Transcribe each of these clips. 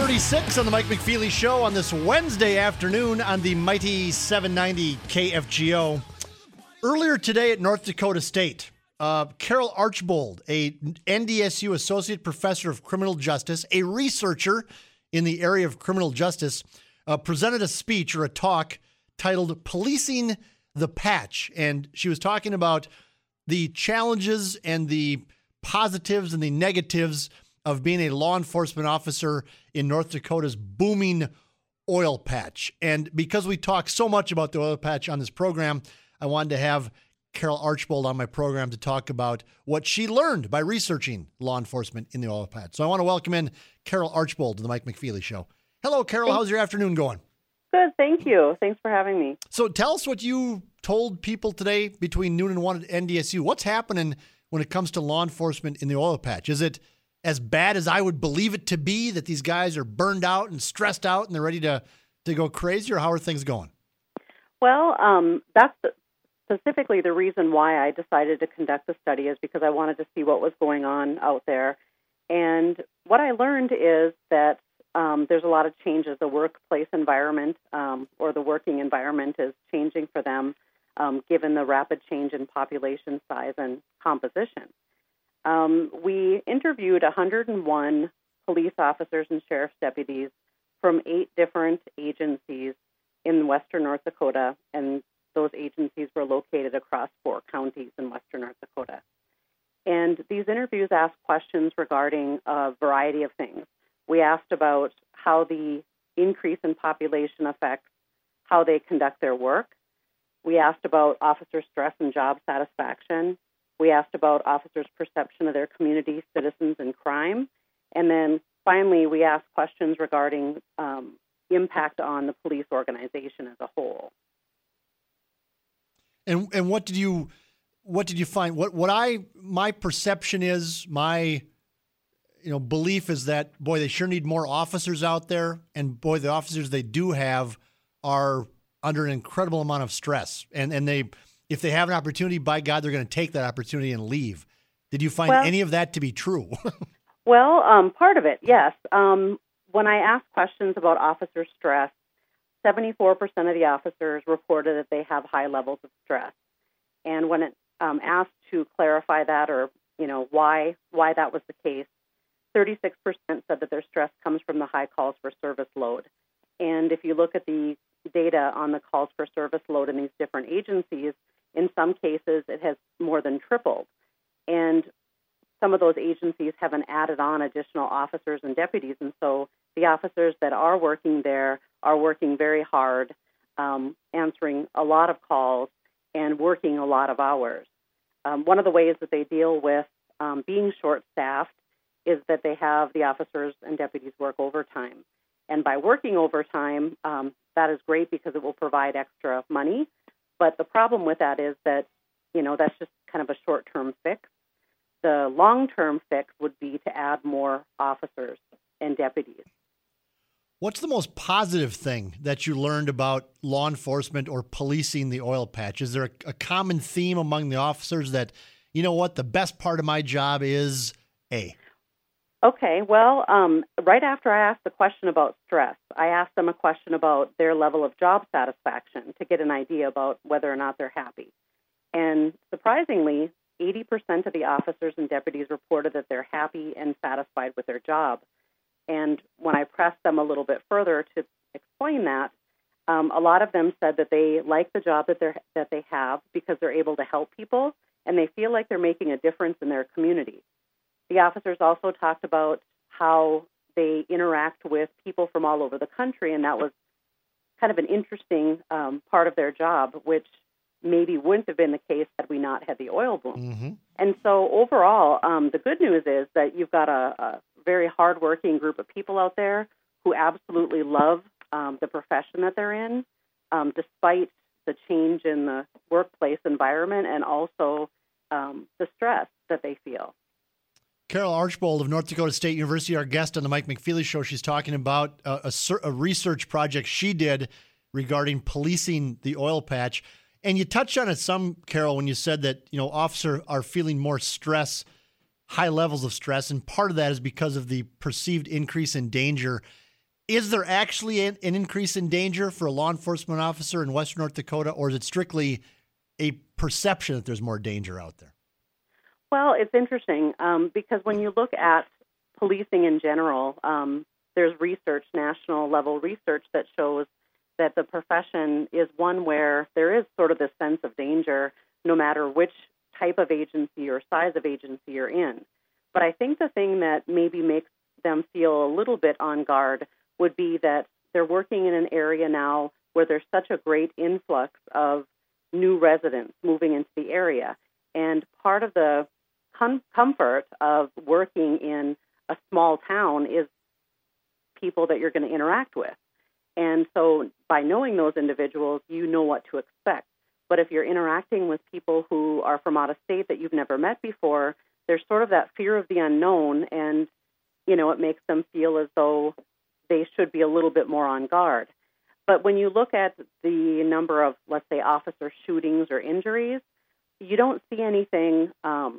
7:36 on the Mike McFeely Show on this Wednesday afternoon on the mighty 790 KFGO. Earlier today at North Dakota State, Carol Archbold, a NDSU Associate Professor of Criminal Justice, a researcher in the area of criminal justice, presented a speech or a talk titled Policing the Patch. And she was talking about the challenges and the positives and the negatives of being a law enforcement officer in North Dakota's booming oil patch. And because we talk so much about the oil patch on this program, I wanted to have Carol Archbold on my program to talk about what she learned by researching law enforcement in the oil patch. So I want to welcome in Carol Archbold to the Mike McFeely Show. Hello, Carol. How's your afternoon going? Good, thank you. Thanks for having me. So tell us what you told people today between noon and 1 at NDSU. What's happening when it comes to law enforcement in the oil patch? Is it as bad as I would believe it to be, that these guys are burned out and stressed out and they're ready to go crazy, or how are things going? Well, that's specifically the reason why I decided to conduct the study, is because I wanted to see what was going on out there. And what I learned is that there's a lot of changes. The workplace environment or the working environment is changing for them, given the rapid change in population size and composition. We interviewed 101 police officers and sheriff's deputies from 8 different agencies in western North Dakota, and those agencies were located across 4 counties in western North Dakota. And these interviews asked questions regarding a variety of things. We asked about how the increase in population affects how they conduct their work. We asked about officer stress and job satisfaction. We asked about officers' perception of their community, citizens, and crime. And then finally, we asked questions regarding impact on the police organization as a whole. And what did you find? My perception is, my belief is that, boy, they sure need more officers out there, and boy, the officers they do have are under an incredible amount of stress, and they, if they have an opportunity, by God, they're going to take that opportunity and leave. Did you find any of that to be true? Well, part of it, yes. When I asked questions about officer stress, 74% of the officers reported that they have high levels of stress. And when asked to clarify that, or why that was the case, 36% said that their stress comes from the high calls for service load. And if you look at the data on the calls for service load in these different agencies, in some cases it has more than tripled. And some of those agencies haven't added on additional officers and deputies. And so the officers that are working there are working very hard, answering a lot of calls and working a lot of hours. One of the ways that they deal with being short-staffed is that they have the officers and deputies work overtime. And by working overtime, that is great because it will provide extra money. But the problem with that is that, that's just kind of a short-term fix. The long-term fix would be to add more officers and deputies. What's the most positive thing that you learned about law enforcement or policing the oil patch? Is there a common theme among the officers that, the best part of my job is A? Okay, well, right after I asked the question about stress, I asked them a question about their level of job satisfaction to get an idea about whether or not they're happy. And surprisingly, 80% of the officers and deputies reported that they're happy and satisfied with their job. And when I pressed them a little bit further to explain that, a lot of them said that they like the job that they have because they're able to help people, and they feel like they're making a difference in their community. The officers also talked about how they interact with people from all over the country, and that was kind of an interesting part of their job, which maybe wouldn't have been the case had we not had the oil boom. Mm-hmm. And so overall, the good news is that you've got a very hardworking group of people out there who absolutely love the profession that they're in, despite the change in the workplace environment and also the stress that they feel. Carol Archbold of North Dakota State University, our guest on the Mike McFeely Show. She's talking about a research project she did regarding policing the oil patch. And you touched on it some, Carol, when you said that, officers are feeling more stress, high levels of stress, and part of that is because of the perceived increase in danger. Is there actually an increase in danger for a law enforcement officer in Western North Dakota, or is it strictly a perception that there's more danger out there? Well, it's interesting because when you look at policing in general, there's research, national level research that shows that the profession is one where there is sort of this sense of danger no matter which type of agency or size of agency you're in. But I think the thing that maybe makes them feel a little bit on guard would be that they're working in an area now where there's such a great influx of new residents moving into the area. And part of the comfort of working in a small town is people that you're going to interact with. And so by knowing those individuals, you know what to expect. But if you're interacting with people who are from out of state that you've never met before, there's sort of that fear of the unknown, and, it makes them feel as though they should be a little bit more on guard. But when you look at the number of, let's say, officer shootings or injuries, you don't see anything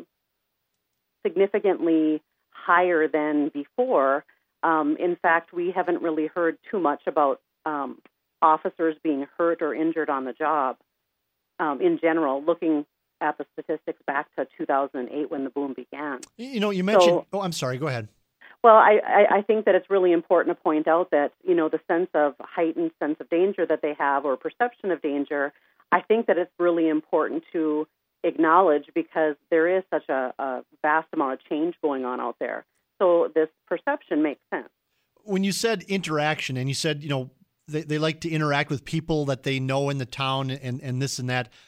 significantly higher than before. In fact, we haven't really heard too much about officers being hurt or injured on the job in general, looking at the statistics back to 2008 when the boom began. You mentioned... I'm sorry, go ahead. Well, I think that it's really important to point out that, the sense of heightened sense of danger that they have or perception of danger, I think that it's really important to acknowledge because there is such a vast amount of change going on out there. So this perception makes sense. When you said interaction and you said, they like to interact with people that they know in the town and this and that,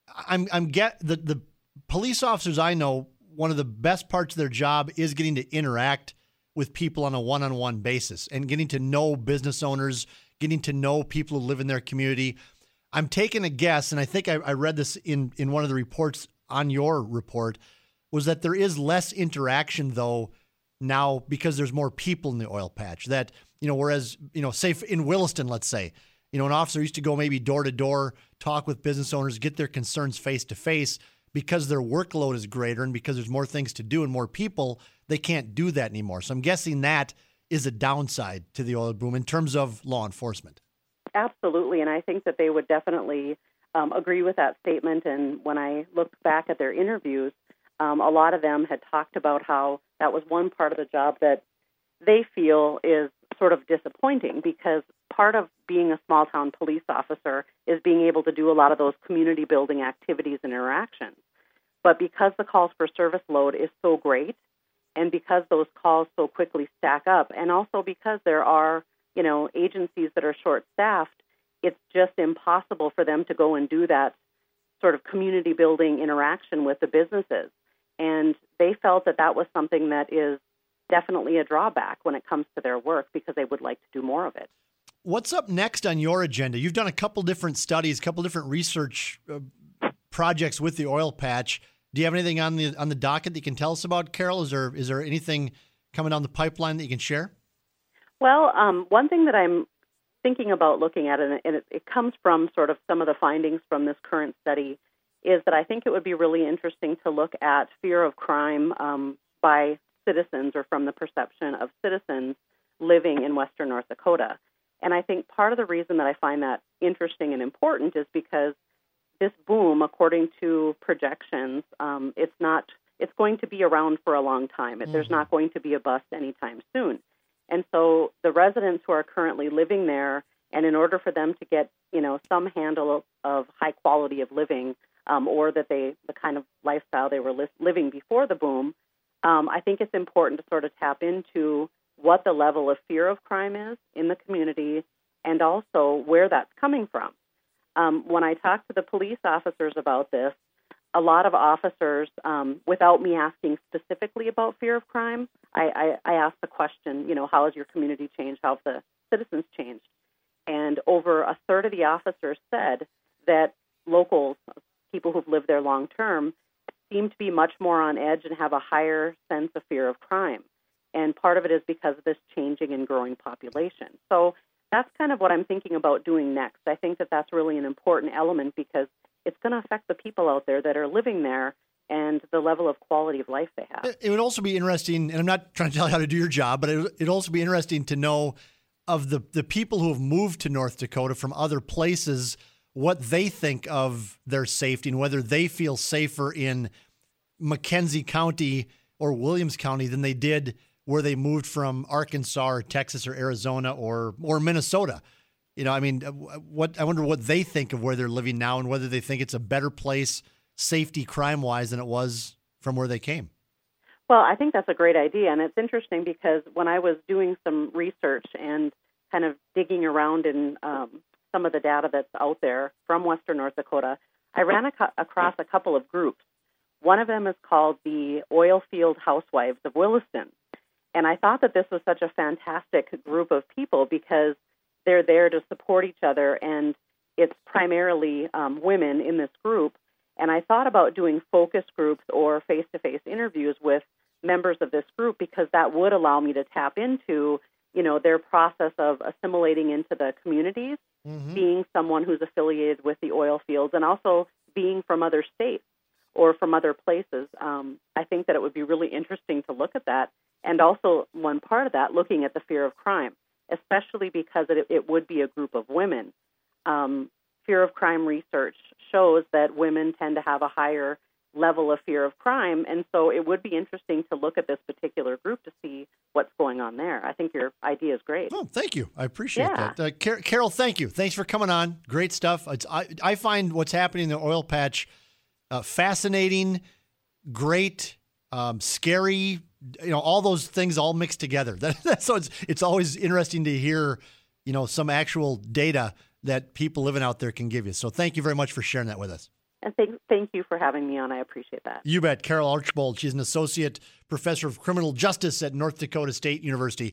the police officers I know, one of the best parts of their job is getting to interact with people on a one-on-one basis and getting to know business owners, getting to know people who live in their community. I'm taking a guess, and I think I read this in one of the reports on your report, was that there is less interaction, though, now because there's more people in the oil patch. That, whereas, say in Williston, let's say, an officer used to go maybe door to door, talk with business owners, get their concerns face to face. Because their workload is greater and because there's more things to do and more people, they can't do that anymore. So I'm guessing that is a downside to the oil boom in terms of law enforcement. Absolutely, and I think that they would definitely agree with that statement. And when I looked back at their interviews, a lot of them had talked about how that was one part of the job that they feel is sort of disappointing because part of being a small-town police officer is being able to do a lot of those community-building activities and interactions. But because the calls for service load is so great, and because those calls so quickly stack up, and also because there are, agencies that are short-staffed, it's just impossible for them to go and do that sort of community-building interaction with the businesses. And they felt that that was something that is definitely a drawback when it comes to their work because they would like to do more of it. What's up next on your agenda? You've done a couple different studies, a couple different research projects with the oil patch. Do you have anything on the docket that you can tell us about, Carol? Is there anything coming down the pipeline that you can share? Well, one thing that I'm thinking about looking at, and it comes from sort of some of the findings from this current study, is that I think it would be really interesting to look at fear of crime by citizens or from the perception of citizens living in Western North Dakota. And I think part of the reason that I find that interesting and important is because this boom, according to projections, it's going to be around for a long time. Mm-hmm. There's not going to be a bust anytime soon. And so the residents who are currently living there, and in order for them to get, some handle of high quality of living, or that the kind of lifestyle they were living before the boom, I think it's important to sort of tap into what the level of fear of crime is in the community and also where that's coming from. When I talk to the police officers about this, a lot of officers, without me asking specifically about fear of crime, I ask the question, how has your community changed? How have the citizens changed? And over a third of the officers said that locals, people who've lived there long term, seem to be much more on edge and have a higher sense of fear of crime. And part of it is because of this changing and growing population. So that's kind of what I'm thinking about doing next. I think that that's really an important element because it's going to affect the people out there that are living there and the level of quality of life they have. It would also be interesting, and I'm not trying to tell you how to do your job, but it'd also be interesting to know of the people who have moved to North Dakota from other places, what they think of their safety and whether they feel safer in McKenzie County or Williams County than they did where they moved from Arkansas or Texas or Arizona or Minnesota. You know, I mean, I wonder what they think of where they're living now and whether they think it's a better place, safety, crime-wise, than it was from where they came. Well, I think that's a great idea, and it's interesting because when I was doing some research and kind of digging around in some of the data that's out there from Western North Dakota, I ran across a couple of groups. One of them is called the Oilfield Housewives of Williston, and I thought that this was such a fantastic group of people because they're there to support each other, and it's primarily women in this group. And I thought about doing focus groups or face-to-face interviews with members of this group because that would allow me to tap into, you know, their process of assimilating into the communities, being someone who's affiliated with the oil fields, and also being from other states or from other places. I think that it would be really interesting to look at that. And also, one part of that, looking at the fear of crime, especially because it would be a group of women. Fear of crime research shows that women tend to have a higher level of fear of crime, and so it would be interesting to look at this particular group to see what's going on there. I think your idea is great. Oh, thank you. I appreciate that. Carol, thank you. Thanks for coming on. Great stuff. I find what's happening in the oil patch fascinating, great, scary, you know, all those things all mixed together. So it's always interesting to hear, you know, some actual data that people living out there can give you. So thank you very much for sharing that with us. And thank you for having me on. I appreciate that. You bet. Carol Archbold. She's an associate professor of criminal justice at North Dakota State University.